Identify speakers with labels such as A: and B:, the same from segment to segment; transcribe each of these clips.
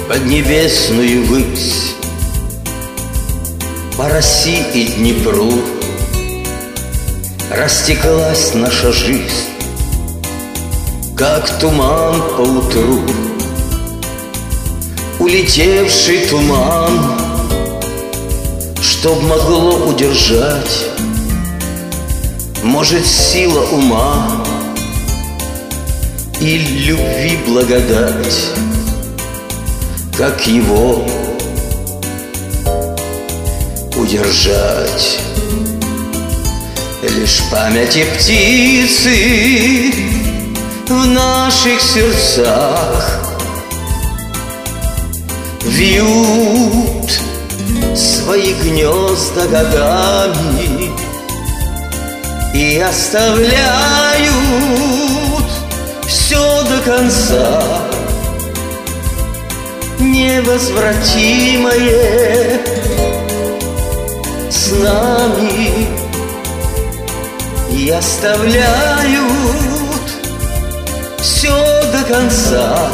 A: под небесную высь, по России и Днепру растеклась наша жизнь, как туман по утру. Улетевший туман, чтоб могло удержать, может, сила ума и любви благодать, как его удержать. Лишь памяти птицы в наших сердцах вьют свои гнезда годами и оставляют все до конца. Невозвратимое с нами и оставляют все до конца.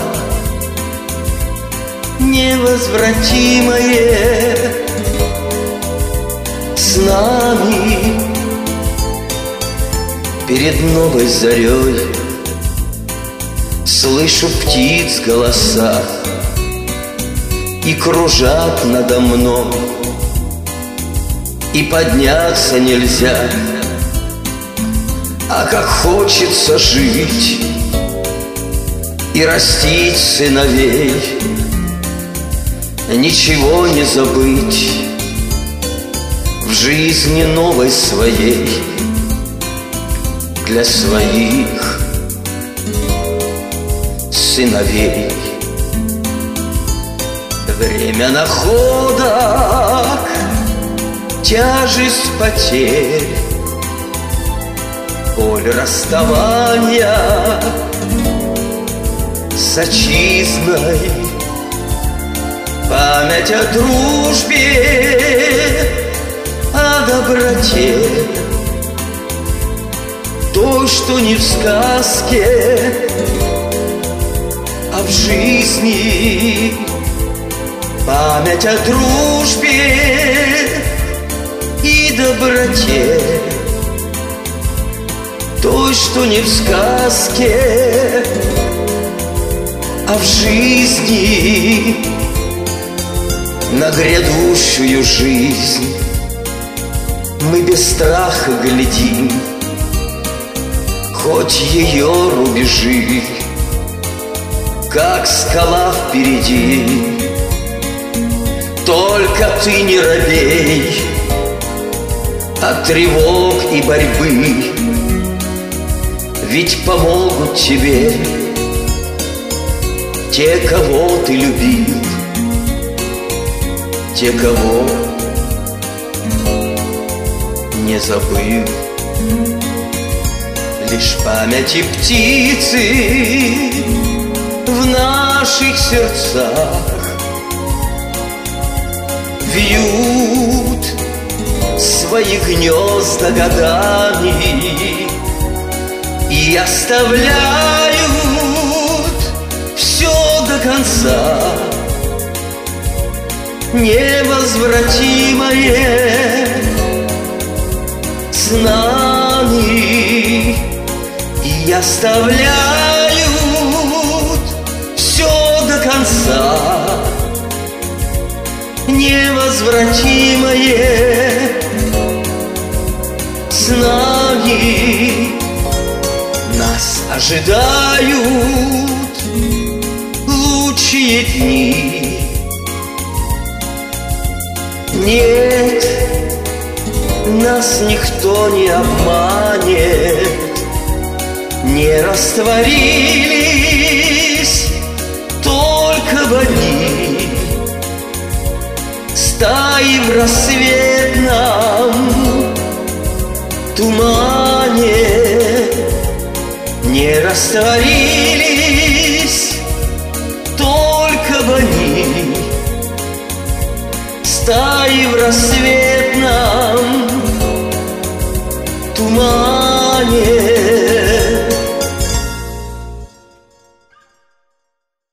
A: Невозвратимое с нами. Перед новой зарей слышу птиц голоса, и кружат надо мной, и подняться нельзя. А как хочется жить и растить сыновей, ничего не забыть в жизни новой своей, для своих сыновей. Время находок, тяжесть потерь, боль расставания с отчизной, память о дружбе, о доброте, той, что не в сказке, а в жизни. Память о дружбе и доброте, той, что не в сказке, а в жизни. На грядущую жизнь мы без страха глядим, хоть ее рубежи, как скала впереди. Только ты не робей от тревог и борьбы, ведь помогут тебе те, кого ты любил, те, кого не забыл. Лишь памяти птицы в наших сердцах вьют свои гнезда годами и оставляют все до конца. Невозвратимое с нами и оставляют все до конца. Невозвратимое с нами. Нас ожидают лучшие дни. Нет, нас никто не обманет, не растворились только в одни стаи в рассветном тумане. Не растворились только в одни стаи в рассветном тумане.